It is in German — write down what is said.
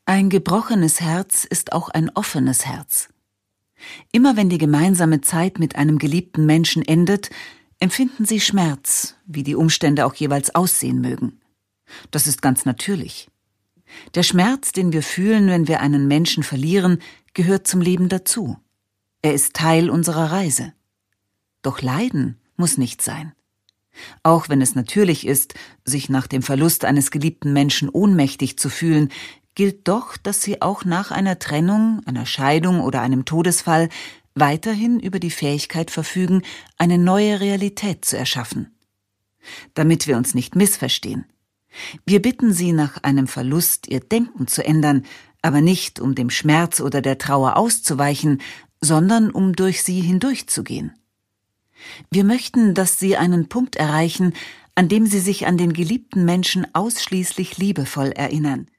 Ein gebrochenes Herz ist auch ein offenes Herz. Immer wenn die gemeinsame Zeit mit einem geliebten Menschen endet, empfinden Sie Schmerz, wie die Umstände auch jeweils aussehen mögen. Das ist ganz natürlich. Der Schmerz, den wir fühlen, wenn wir einen Menschen verlieren, gehört zum Leben dazu. Er ist Teil unserer Reise. Doch Leiden muss nicht sein. Auch wenn es natürlich ist, sich nach dem Verlust eines geliebten Menschen ohnmächtig zu fühlen, gilt doch, dass Sie auch nach einer Trennung, einer Scheidung oder einem Todesfall weiterhin über die Fähigkeit verfügen, eine neue Realität zu erschaffen. Damit wir uns nicht missverstehen. Wir bitten Sie, nach einem Verlust Ihr Denken zu ändern, aber nicht, um dem Schmerz oder der Trauer auszuweichen, sondern um durch sie hindurchzugehen. Wir möchten, dass Sie einen Punkt erreichen, an dem Sie sich an den geliebten Menschen ausschließlich liebevoll erinnern,